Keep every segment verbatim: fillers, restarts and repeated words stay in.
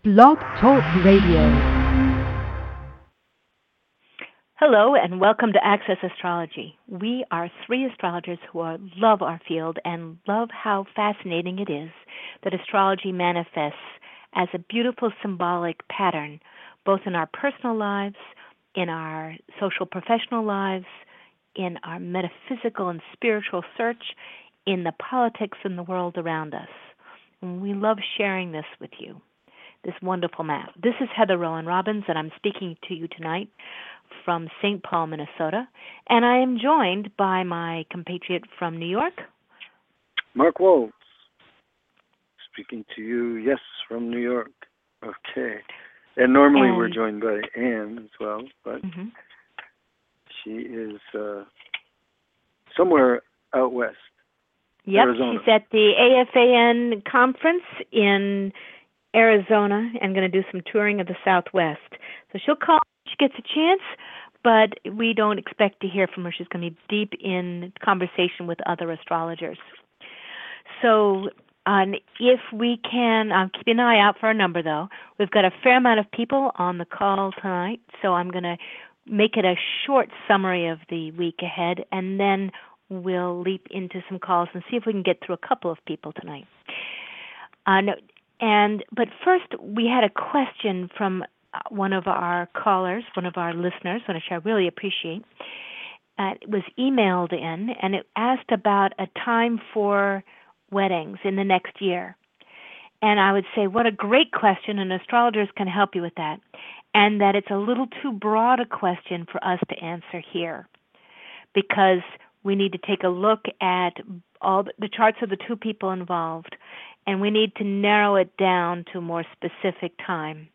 Blog Talk Radio. Hello and welcome to Access Astrology. We are three astrologers who are, love our field and love how fascinating it is that astrology manifests as a beautiful symbolic pattern, both in our personal lives, in our social professional lives, in our metaphysical and spiritual search, in the politics in the world around us. And we love sharing this with you, this wonderful map. This is Heather Rowan Robbins, and I'm speaking to you tonight from Saint Paul, Minnesota, and I am joined by my compatriot from New York, Mark Waltz, speaking to you, yes, from New York. Okay. And normally and, we're joined by Anne as well, but mm-hmm. she is uh, somewhere out west. Yep, Arizona. She's at the A F A N conference in Arizona and going to do some touring of the Southwest. So she'll call when she gets a chance, but we don't expect to hear from her. She's going to be deep in conversation with other astrologers. So um, if we can, um, keep an eye out for our number, though. We've got a fair amount of people on the call tonight, so I'm going to make it a short summary of the week ahead, and then we'll leap into some calls and see if we can get through a couple of people tonight. Uh, no, and but first, we had a question from one of our callers, one of our listeners, which I really appreciate. Uh, it was emailed in, and it asked about a time for weddings in the next year. And I would say, what a great question, and astrologers can help you with that, and that it's a little too broad a question for us to answer here, because we need to take a look at all the charts of the two people involved, and we need to narrow it down to a more specific time.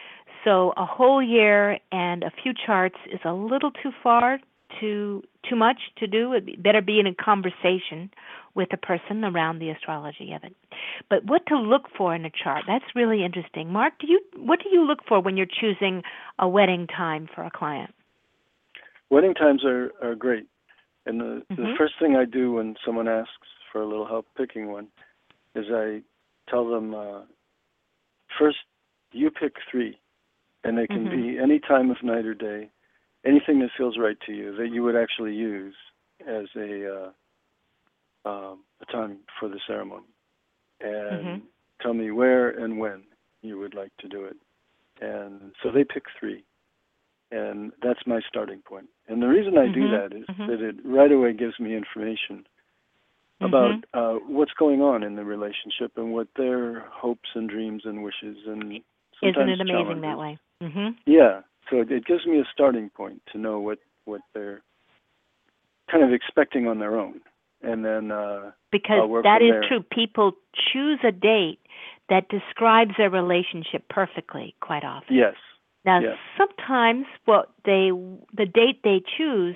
So a whole year and a few charts is a little too far, too too much to do. It better be in a conversation with a person around the astrology of it. But what to look for in a chart, that's really interesting. Mark, do you what do you look for when you're choosing a wedding time for a client? Wedding times are, are great. And the, Mm-hmm. the first thing I do when someone asks for a little help picking one is I tell them, uh, first, you pick three. And they can Mm-hmm. be any time of night or day, anything that feels right to you that you would actually use as a uh, um, a time for the ceremony. And Mm-hmm. tell me where and when you would like to do it. And so they pick three. And that's my starting point. And the reason I Mm-hmm. do that is mm-hmm. that it right away gives me information about mm-hmm. uh, what's going on in the relationship and what their hopes and dreams and wishes and sometimes Isn't it amazing challenges. that way? Mm-hmm. Yeah, so it, it gives me a starting point to know what, what they're kind of expecting on their own. And then uh, Because I'll work that from is there. true. People choose a date that describes their relationship perfectly quite often. Yes. Now, yes. sometimes what they the date they choose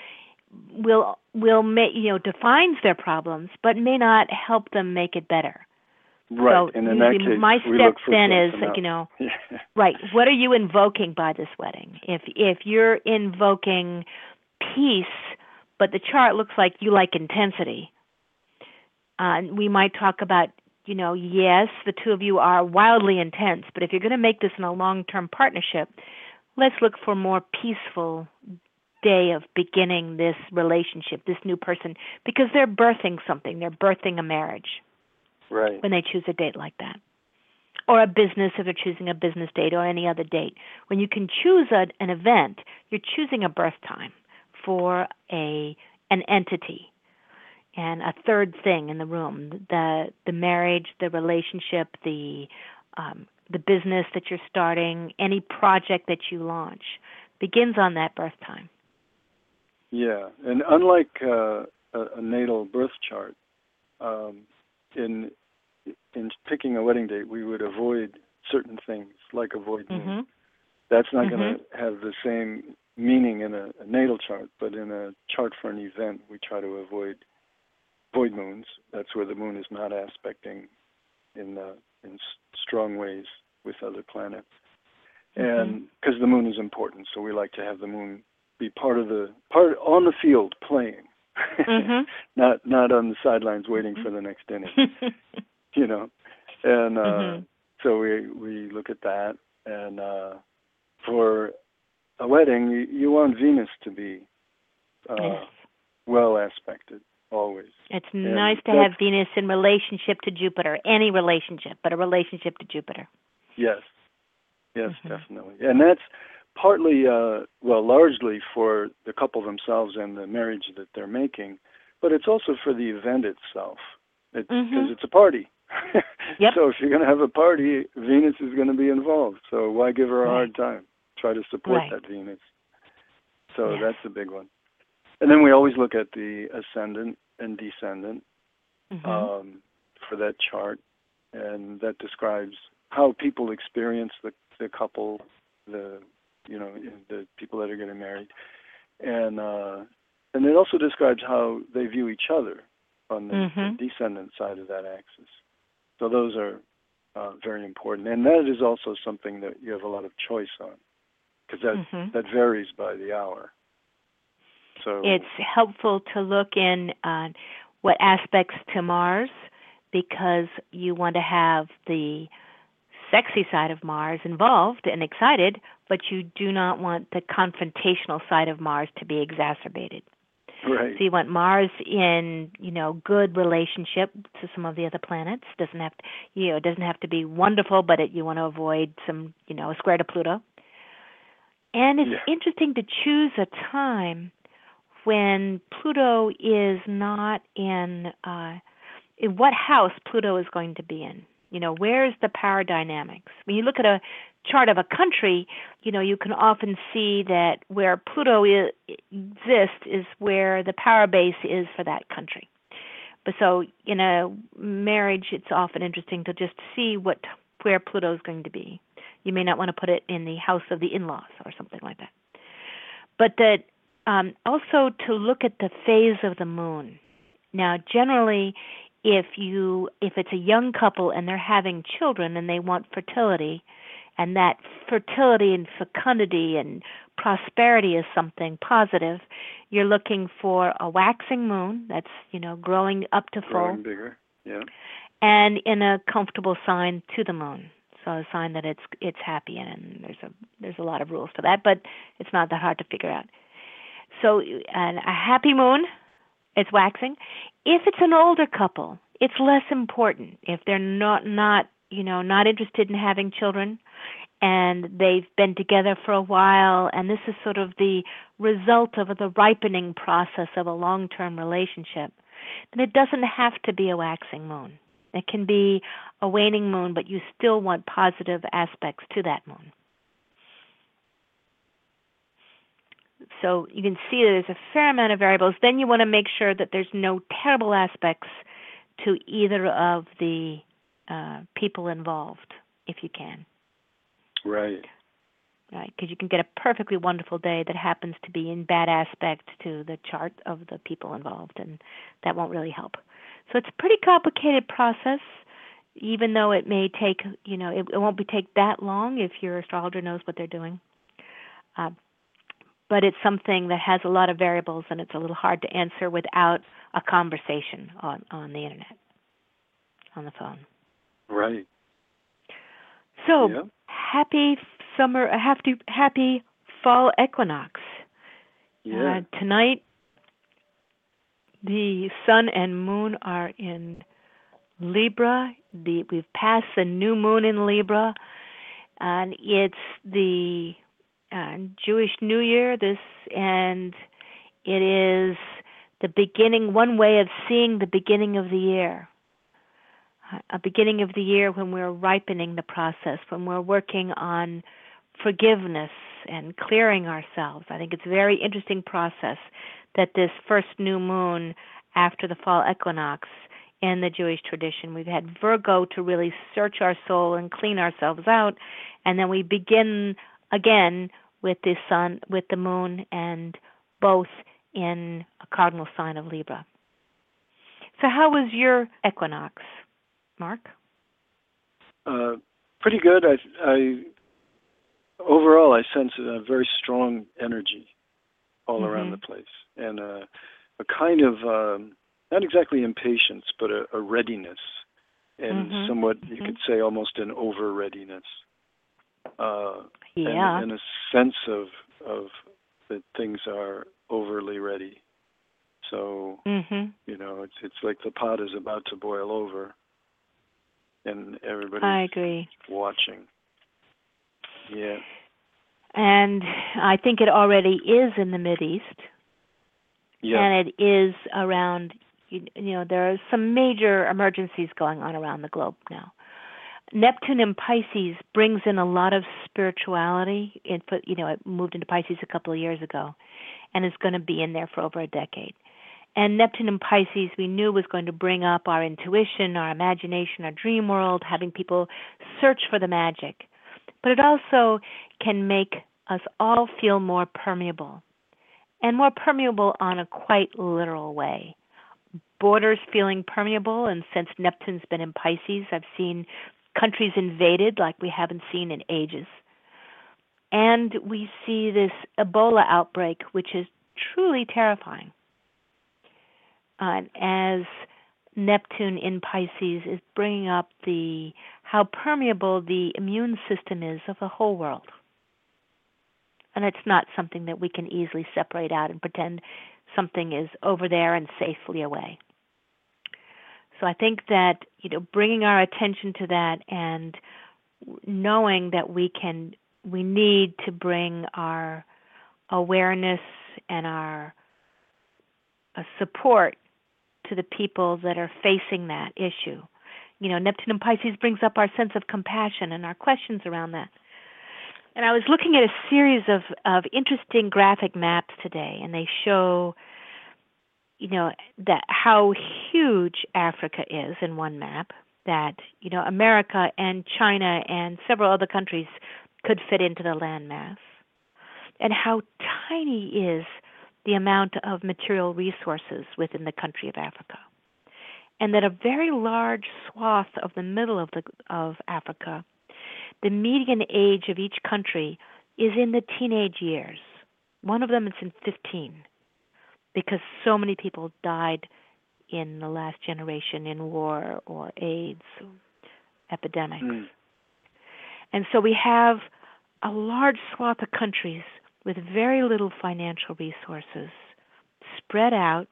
will will make you know defines their problems, but may not help them make it better. Right. So and in that usually case, my we step look for then is something like else. you know, Yeah. right? What are you invoking by this wedding? If if you're invoking peace, but the chart looks like you like intensity, uh, we might talk about. You know, yes, the two of you are wildly intense, but if you're going to make this in a long-term partnership, let's look for a more peaceful day of beginning this relationship, this new person, because they're birthing something. They're birthing a marriage Right. when they choose a date like that. Or a business, if they're choosing a business date or any other date. When you can choose a, an event, you're choosing a birth time for a an entity. And a third thing in the room, the the marriage, the relationship, the um, the business that you're starting, any project that you launch, begins on that birth time. Yeah, and unlike uh, a, a natal birth chart, um, in in picking a wedding date, we would avoid certain things, like avoid moon. Mm-hmm. That's not mm-hmm. going to have the same meaning in a, a natal chart, but in a chart for an event, we try to avoid void moons. That's where the moon is not aspecting in uh, in s- strong ways with other planets, Mm-hmm. and because the moon is important, so we like to have the moon be part of the part on the field playing, Mm-hmm. not not on the sidelines waiting Mm-hmm. for the next inning, you know. And uh, mm-hmm. so we we look at that, and uh, for a wedding, you, you want Venus to be uh, Yes. well aspected always. It's And nice to that's- have Venus in relationship to Jupiter, any relationship, but a relationship to Jupiter. Yes, yes, Mhm. definitely. And that's partly, uh, well, largely for the couple themselves and the marriage that they're making, but it's also for the event itself, because it, Mhm. it's a party. Yep. So if you're going to have a party, Venus is going to be involved. So why give her a Right. hard time? Try to support Right. that Venus. So Yes. that's a big one. And then we always look at the ascendant and descendant Mhm. um, for that chart, and that describes how people experience the, the couple, the you know the people that are getting married, and uh, and it also describes how they view each other on the, Mhm. the descendant side of that axis. So those are uh, very important, and that is also something that you have a lot of choice on, because that Mhm. that varies by the hour. So It's helpful to look in on what aspects to Mars, because you want to have the sexy side of Mars involved and excited, but you do not want the confrontational side of Mars to be exacerbated. right, So you want Mars in, you know, good relationship to some of the other planets. Doesn't have to, you know, it doesn't have to be wonderful, but it, you want to avoid some, you know, a square to Pluto. And it's yeah, interesting to choose a time when Pluto is not in, uh, in what house Pluto is going to be in. You know, where is the power dynamics? When you look at a chart of a country, you know, you can often see that where Pluto is, exists is where the power base is for that country. But so in a marriage, it's often interesting to just see what where Pluto is going to be. You may not want to put it in the house of the in-laws or something like that. But that um, also to look at the phase of the moon. Now, generally, if you if it's a young couple and they're having children and they want fertility, and that fertility and fecundity and prosperity is something positive, you're looking for a waxing moon that's, you know, growing up to full, growing bigger, yeah, and in a comfortable sign to the moon. So a sign that it's it's happy in, and there's a there's a lot of rules for that, but it's not that hard to figure out. So and a happy moon, it's waxing. If it's an older couple, it's less important. If they're not not you know not interested in having children, and they've been together for a while, and this is sort of the result of the ripening process of a long-term relationship, then it doesn't have to be a waxing moon. It can be a waning moon, but you still want positive aspects to that moon. So you can see there's a fair amount of variables. Then you want to make sure that there's no terrible aspects to either of the uh, people involved, if you can. right, Right, because you can get a perfectly wonderful day that happens to be in bad aspect to the chart of the people involved, and that won't really help. So it's a pretty complicated process, even though it may take, you know, it, it won't be take that long if your astrologer knows what they're doing. Uh, but it's something that has a lot of variables, and it's a little hard to answer without a conversation on, on the internet, on the phone. right, So yeah. happy summer, happy happy fall equinox. Yeah. Uh, tonight, the sun and moon are in Libra. The we've passed the new moon in Libra, and it's the uh, Jewish New Year. This and it is the beginning. One way of seeing the beginning of the year. A beginning of the year when we're ripening the process, when we're working on forgiveness and clearing ourselves. I think it's a very interesting process that this first new moon after the fall equinox in the Jewish tradition. We've had Virgo to really search our soul and clean ourselves out, and then we begin again with the sun, with the moon, and both in a cardinal sign of Libra. So how was your equinox, Mark? Uh, pretty good. I, I overall I sense a very strong energy all mm-hmm. around the place, and a, a kind of um, not exactly impatience, but a, a readiness and Mhm. somewhat, you Mhm. could say, almost an over-readiness, uh, Yeah. and, and a sense of of that things are overly ready. So, Mhm. you know, it's it's like the pot is about to boil over, and everybody's I agree. watching. Yeah. And I think it already is in the Mideast, Yeah. and it is around. You, you know, there are some major emergencies going on around the globe now. Neptune in Pisces brings in a lot of spirituality. It put, you know, it moved into Pisces a couple of years ago, and is going to be in there for over a decade. And Neptune in Pisces, we knew was going to bring up our intuition, our imagination, our dream world, having people search for the magic. But it also can make us all feel more permeable, and more permeable on a quite literal way. Borders feeling permeable, and since Neptune's been in Pisces, I've seen countries invaded like we haven't seen in ages. And we see this Ebola outbreak, which is truly terrifying. Uh, as Neptune in Pisces is bringing up the how permeable the immune system is of the whole world. And it's not something that we can easily separate out and pretend something is over there and safely away. So I think that, you know, bringing our attention to that and knowing that we can, we need to bring our awareness and our uh, support to the people that are facing that issue. You know, Neptune in Pisces brings up our sense of compassion and our questions around that. And I was looking at a series of, of interesting graphic maps today, and they show, you know, that how huge Africa is in one map, that, you know, America and China and several other countries could fit into the landmass, and how tiny is the amount of material resources within the country of Africa. And that a very large swath of the middle of the of Africa, the median age of each country is in the teenage years. One of them is in fifteen, because so many people died in the last generation in war or AIDS, or epidemics. Mm. And so we have a large swath of countries with very little financial resources, spread out,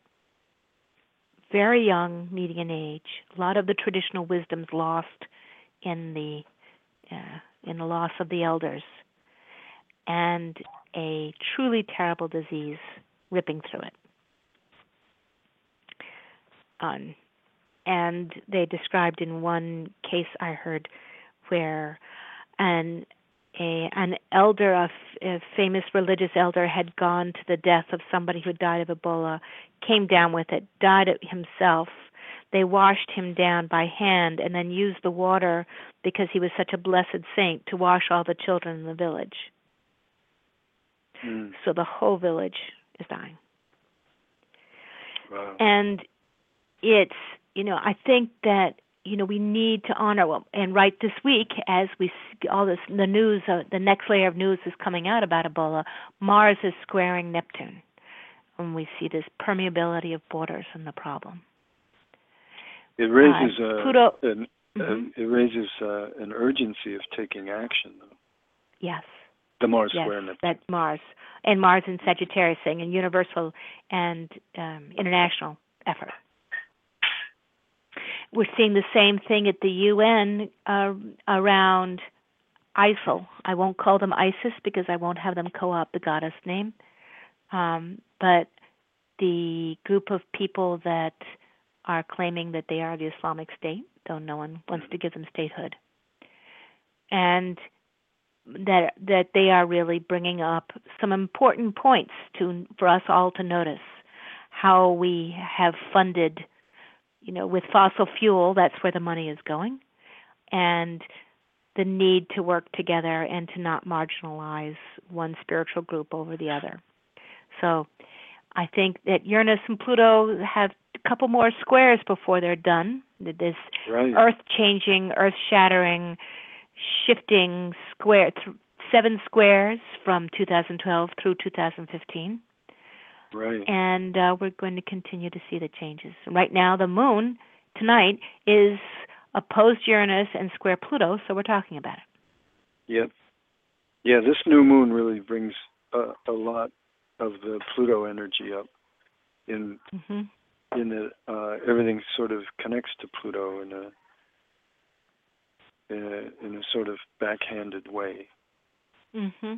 very young median age, a lot of the traditional wisdoms lost in the uh, in the loss of the elders, and a truly terrible disease ripping through it. Um, and they described in one case I heard where an a an elder, a, f- a famous religious elder, had gone to the death of somebody who died of Ebola, came down with it, died it himself. They washed him down by hand and then used the water, because he was such a blessed saint, to wash all the children in the village. Mm. So the whole village is dying. Wow. And it's, you know, I think that, you know, we need to honor, well, and right this week, as we see all this, the news, uh, the next layer of news is coming out about Ebola, Mars is squaring Neptune, and we see this permeability of borders and the problem. It raises uh, uh, Pluto. an Mm-hmm. uh, it raises uh, an urgency of taking action, though. Yes. The Mars Yes, square Neptune. that's Mars, and Mars in Sagittarius, saying a universal and um, international effort. We're seeing the same thing at the U N uh, around ISIL. I won't call them ISIS because I won't have them co-opt the goddess name. Um, but the group of people that are claiming that they are the Islamic State, though no one wants to give them statehood, and that that they are really bringing up some important points to for us all to notice. How we have funded, you know, with fossil fuel, that's where the money is going, and the need to work together and to not marginalize one spiritual group over the other. So I think that Uranus and Pluto have a couple more squares before they're done. This Right. earth-changing, earth-shattering, shifting square, th- seven squares from two thousand twelve through two thousand fifteen. Right. And uh, we're going to continue to see the changes. Right now, the moon tonight is opposed Uranus and square Pluto, so we're talking about it. Yep. Yeah, this new moon really brings a, a lot of the Pluto energy up. In mm-hmm. in the uh, everything sort of connects to Pluto in a, in a in a sort of backhanded way. Mhm.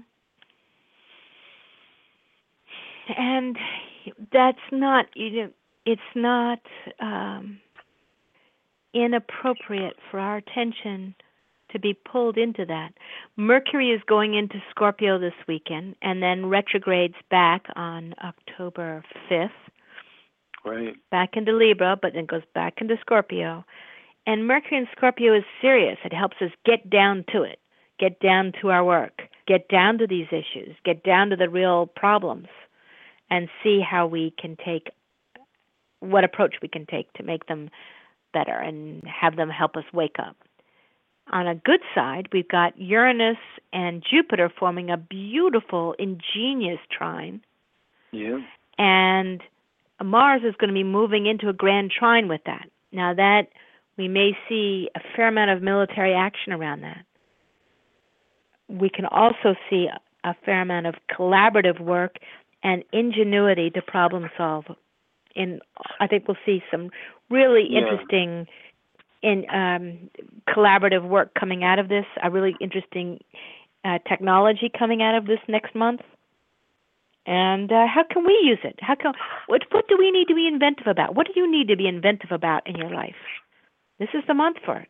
And that's not, you know, it's not um, inappropriate for our attention to be pulled into that. Mercury is going into Scorpio this weekend and then retrogrades back on October fifth. Right. Back into Libra, but then goes back into Scorpio. And Mercury in Scorpio is serious. It helps us get down to it, get down to our work, get down to these issues, get down to the real problems, and see how we can take, what approach we can take to make them better and have them help us wake up. On a good side, we've got Uranus and Jupiter forming a beautiful, ingenious trine. Yeah. And Mars is going to be moving into a grand trine with that. Now that we may see a fair amount of military action around that. We can also see a fair amount of collaborative work and ingenuity to problem solve. And I think we'll see some really Yeah. interesting in um, collaborative work coming out of this, a really interesting uh, technology coming out of this next month. And uh, how can we use it? How can what what do we need to be inventive about? What do you need to be inventive about in your life? This is the month for it.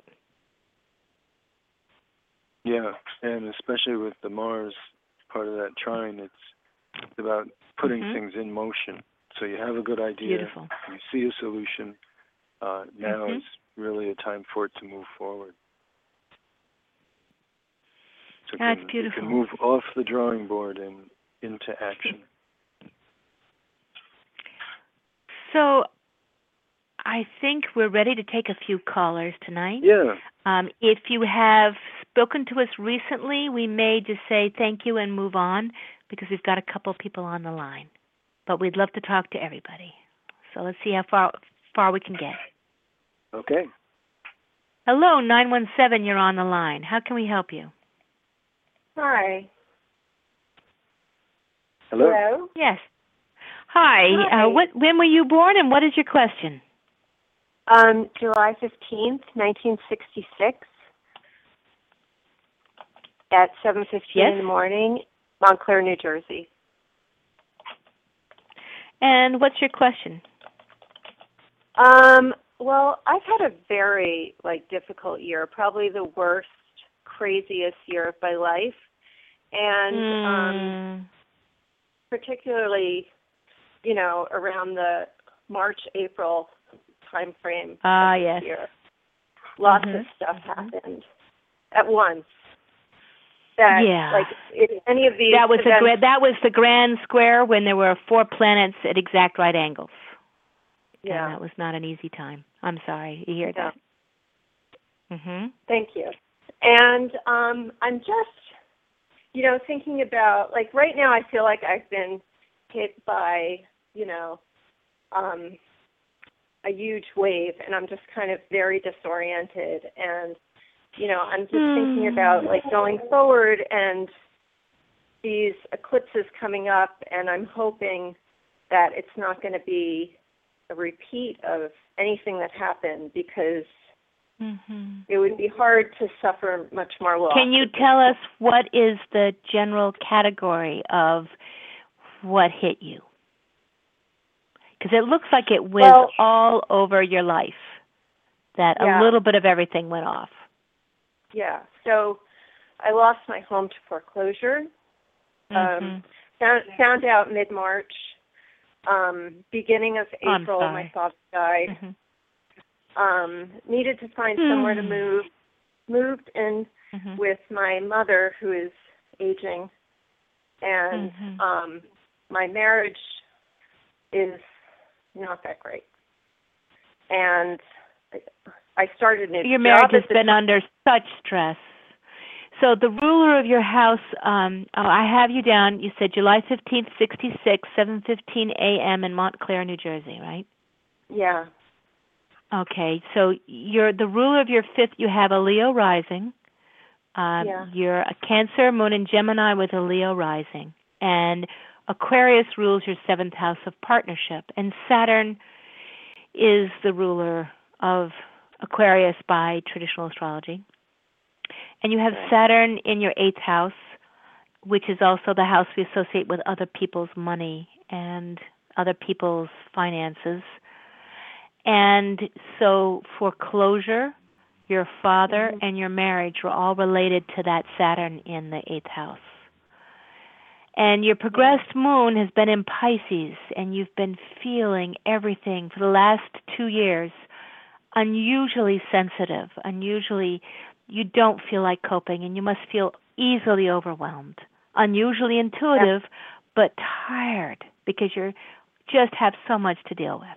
Yeah, and especially with the Mars part of that trine, it's about putting mm-hmm. things in motion. So you have a good idea, Beautiful. you see a solution. Uh, now mm-hmm. is really a time for it to move forward. So That's can, beautiful. You can move off the drawing board and into action. So I think we're ready to take a few callers tonight. Yeah. Um, if you have spoken to us recently, we may just say thank you and move on because we've got a couple people on the line. But we'd love to talk to everybody. So let's see how far far we can get. Okay. Hello, nine one seven, you're on the line. How can we help you? Hi. Hello. Hello? Yes. Hi. Hi. Uh, what? When were you born, and what is your question? Um, July fifteenth, nineteen sixty-six, at seven fifteen Yes? in the morning, Montclair, New Jersey. And what's your question? Um, well, I've had a very, like, difficult year, probably the worst, craziest year of my life. And mm. um, particularly, you know, around the March, April time frame Ah, of this yes. year. Lots mm-hmm. of stuff happened at once. That, yeah. like, if any of these that was events, a gra- that was the grand square when there were four planets at exact right angles. yeah. And that was not an easy time. I'm sorry to hear yeah. that. Mhm. Thank you. And um, I'm just, you know, thinking about, like, right now I feel like I've been hit by, you know, um, a huge wave, and I'm just kind of very disoriented. And, you know, I'm just mm. thinking about, like, going forward and these eclipses coming up, and I'm hoping that it's not going to be a repeat of anything that happened, because mm-hmm. it would be hard to suffer much more loss. Can you tell us what is the general category of what hit you? Because it looks like it went well, all over your life, that yeah. a little bit of everything went off. Yeah. So I lost my home to foreclosure. Mm-hmm. Um, found, found out mid-March. Um, beginning of April, oh, my father died. Mm-hmm. Um, needed to find mm. somewhere to move. Moved in mm-hmm. with my mother, who is aging. And mm-hmm. um, my marriage is not that great. And I started a new Your job. marriage has been time. under such stress. So the ruler of your house, um, oh, I have you down, you said July fifteenth, sixty-six, seven fifteen a.m. in Montclair, New Jersey, right? Yeah. Okay, so you're the ruler of your fifth. You have a Leo rising. Um, Yeah. You're a Cancer, Moon in Gemini with a Leo rising, and Aquarius rules your seventh house of partnership, and Saturn is the ruler of Aquarius by traditional astrology. And you have Right. Saturn in your eighth house, which is also the house we associate with other people's money and other people's finances. And so foreclosure, your father, Mhm. and your marriage were all related to that Saturn in the eighth house. And your progressed moon has been in Pisces, and you've been feeling everything for the last two years, unusually sensitive, unusually, you don't feel like coping, and you must feel easily overwhelmed, unusually intuitive, yeah. but tired because you just have so much to deal with.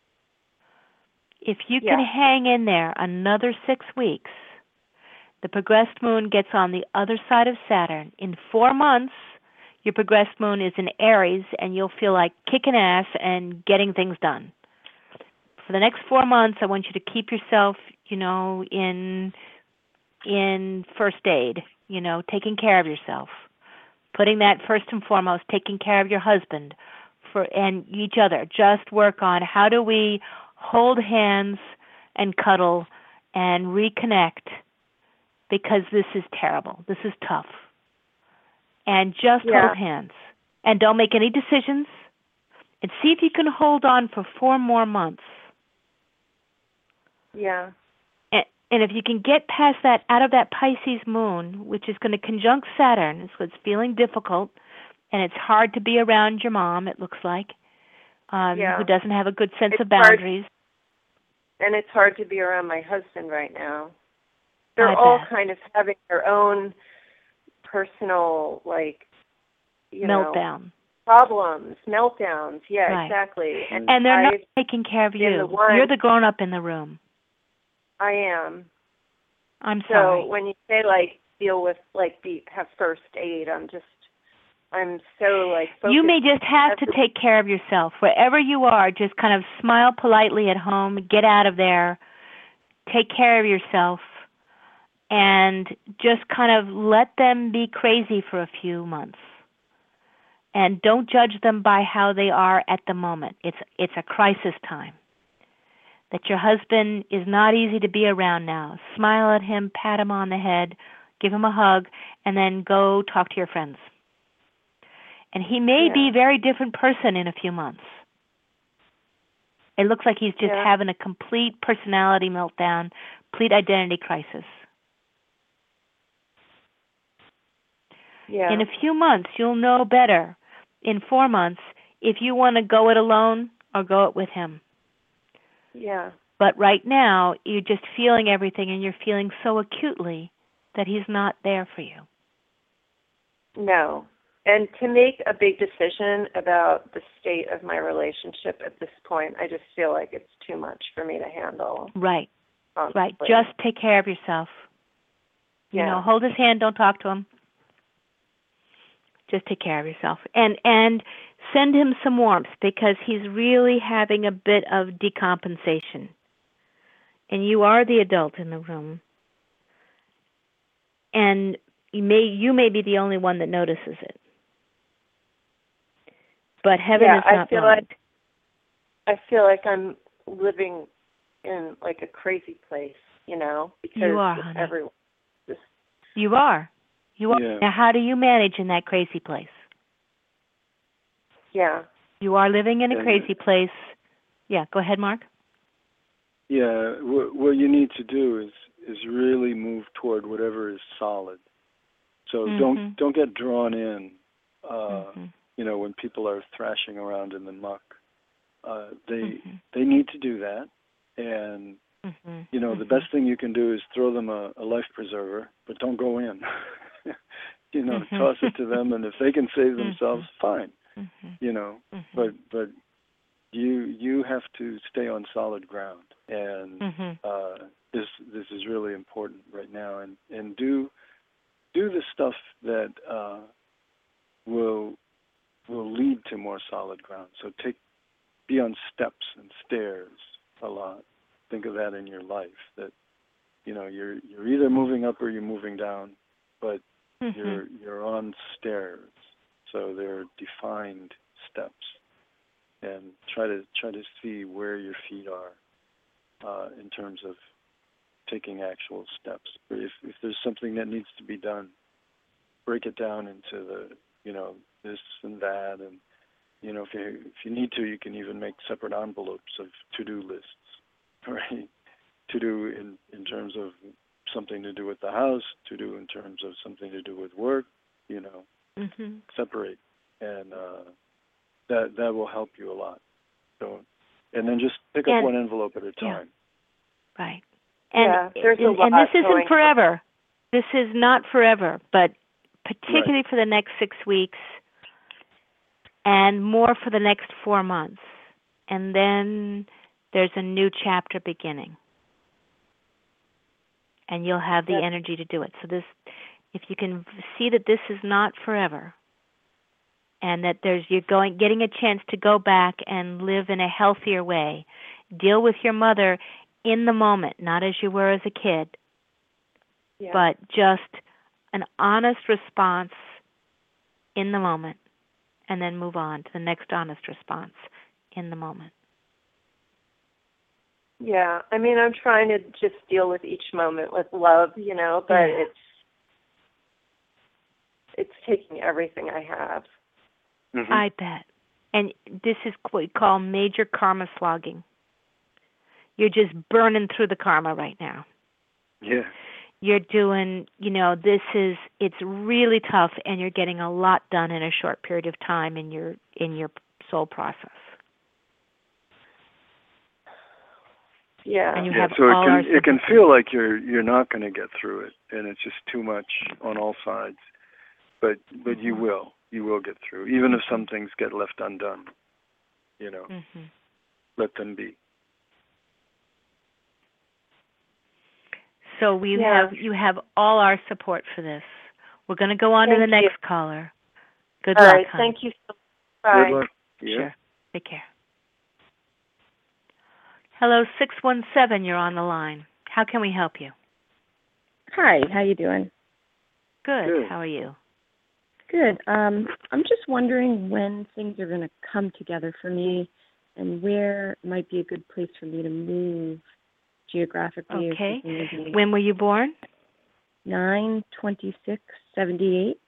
If you yeah. can hang in there another six weeks, the progressed moon gets on the other side of Saturn. In four months, your progressed moon is in Aries, and you'll feel like kicking ass and getting things done. For the next four months, I want you to keep yourself, you know, in in first aid, you know, taking care of yourself, putting that first and foremost, taking care of your husband for and each other. Just work on how do we hold hands and cuddle and reconnect, because this is terrible. This is tough. And just yeah. hold hands. And don't make any decisions. And see if you can hold on for four more months. Yeah. And, and if you can get past that, out of that Pisces moon, which is going to conjunct Saturn, so it's feeling difficult, and it's hard to be around your mom, it looks like, um, yeah. who doesn't have a good sense it's of boundaries. Hard, and it's hard to be around my husband right now. They're I all bet. kind of having their own personal, like, you meltdown. know, problems, meltdowns. Yeah, right. exactly. And, and they're not I've taking care of you. the one, You're the grown-up in the room. I am. I'm so sorry. So when you say, like, deal with, like, be, have first aid, I'm just, I'm so, like, focused. You may just have to take care of yourself. Wherever you are, just kind of smile politely at home, get out of there, take care of yourself, and just kind of let them be crazy for a few months. And don't judge them by how they are at the moment. It's it's a crisis time. That your husband is not easy to be around now. Smile at him, pat him on the head, give him a hug, and then go talk to your friends. And he may yeah. be a very different person in a few months. It looks like he's just yeah. having a complete personality meltdown, complete identity crisis. Yeah. In a few months, you'll know better. In four months, if you want to go it alone or go it with him. Yeah. But right now, you're just feeling everything, and you're feeling so acutely that he's not there for you. No. And to make a big decision about the state of my relationship at this point, I just feel like it's too much for me to handle. Right. Honestly. Right. Just take care of yourself. You yeah. know, hold his hand, don't talk to him. Just take care of yourself. And and send him some warmth, because he's really having a bit of decompensation. And you are the adult in the room. And you may you may be the only one that notices it. But heaven yeah, is not I feel blind. like I feel like I'm living in like a crazy place, you know, because you are, honey. everyone just You are. You are. Yeah. Now, how do you manage in that crazy place? Yeah. You are living in a And, crazy place. Yeah, go ahead, Mark. Yeah, what, what you need to do is is really move toward whatever is solid. So Mm-hmm. don't don't get drawn in. Uh, Mm-hmm. You know, when people are thrashing around in the muck, uh, they Mm-hmm. they need to do that. And Mm-hmm. you know, mm-hmm. the best thing you can do is throw them a, a life preserver, but don't go in. you know, Mm-hmm. toss it to them, and if they can save themselves, fine. Mm-hmm. You know, Mm-hmm. but but you you have to stay on solid ground, and Mm-hmm. uh, this this is really important right now. And, and do do the stuff that uh, will will lead to more solid ground. So take be on steps and stairs a lot. think of that in your life, that, you know, you're you're either moving up or you're moving down, but Mm-hmm. you're you're on stairs, so they're defined steps, and try to try to see where your feet are uh, in terms of taking actual steps. If if there's something that needs to be done, break it down into the, you know, this and that, and you know, if you if you need to, you can even make separate envelopes of to-do lists, right? To do in in terms of something to do with the house, to do in terms of something to do with work, you know, Mm-hmm. separate, and uh, that that will help you a lot. So, and then just pick And, up one envelope at a yeah. time. Right. And, Yeah, there's a and, and lot this isn't going on. forever. This is not forever, but particularly for the next six weeks and more for the next four months. And then there's a new chapter beginning. And you'll have the Yep. energy to do it. So this, if you can see that this is not forever, and that there's you're going getting a chance to go back and live in a healthier way, deal with your mother in the moment, not as you were as a kid, Yeah. but just an honest response in the moment, and then move on to the next honest response in the moment. Yeah, I mean, I'm trying to just deal with each moment with love, you know, but Yeah. it's it's taking everything I have. Mm-hmm. I bet. And this is what we call major karma slogging. You're just burning through the karma right now. Yeah. You're doing, you know, this is, it's really tough, and you're getting a lot done in a short period of time in your in your soul process. Yeah. And you Yeah, have so it all can our it can sympathy. feel like you're you're not going to get through it, and it's just too much on all sides. But but you will you will get through, even if some things get left undone. You know, Mm-hmm. let them be. So we Yeah. have you have all our support for this. We're going to go on Thank to the you. next caller. Good All luck, right, hon. thank you so much. Bye. Good luck. Yeah. Sure. Take care. Hello, six one seven, you're on the line. How can we help you? Hi, how you doing? Good. Good. How are you? Good. Um, I'm just wondering when things are going to come together for me, and where might be a good place for me to move geographically. Okay. Or something. When were you born? nine twenty-six seventy-eight.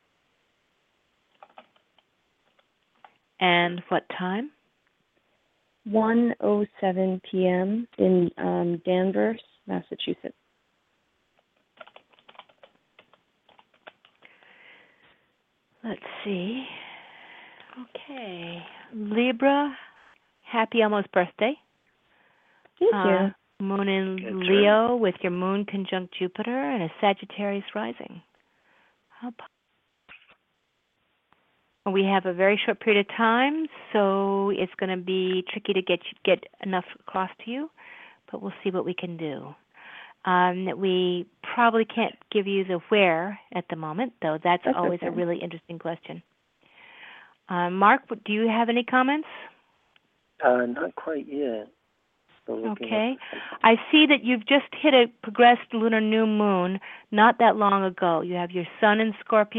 And what time? one oh seven p.m. in um, Danvers, Massachusetts. Let's see. Okay. Libra, happy almost birthday. Thank Uh, you. Moon in That's Leo with your moon conjunct Jupiter and a Sagittarius rising. How po- We have a very short period of time, so it's going to be tricky to get get enough across to you, but we'll see what we can do. Um, we probably can't give you the where at the moment, though that's, That's always okay. a really interesting question. Uh, Mark, do you have any comments? Uh, not quite yet. Still looking Okay. at the- I see that you've just hit a progressed lunar new moon not that long ago. You have your sun in Scorpio,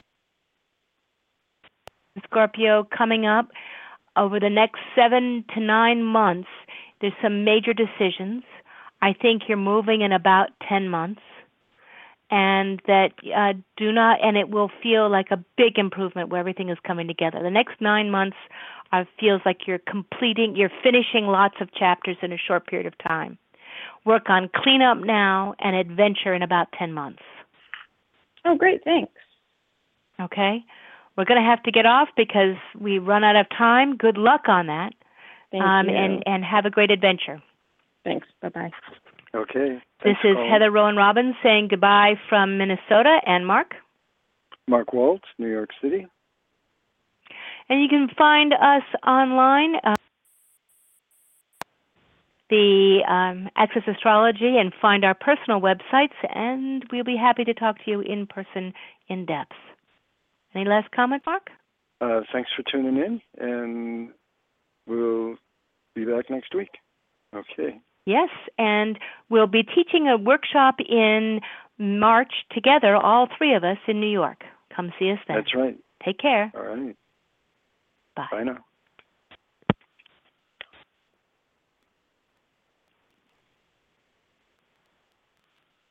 Scorpio coming up. Over the next seven to nine months, there's some major decisions. I think you're moving in about ten months. And that uh, do not, and it will feel like a big improvement where everything is coming together. The next nine months uh, feels like you're completing, you're finishing lots of chapters in a short period of time. Work on cleanup now and adventure in about ten months. Oh, great, thanks. Okay? We're going to have to get off because we run out of time. Good luck on that. Thank um, you. and, and have a great adventure. Thanks, bye-bye. Okay. This Thanks, is Colin. Heather Rowan Robbins saying goodbye from Minnesota, and Mark. Mark Waltz, New York City. And you can find us online, uh, the um, Access Astrology, and find our personal websites, and we'll be happy to talk to you in person in depth. Any last comment, Mark? Uh, thanks for tuning in, and we'll be back next week. Okay. Yes, and we'll be teaching a workshop in March together, all three of us in New York. Come see us then. That's right. Take care. All right. Bye. Bye now.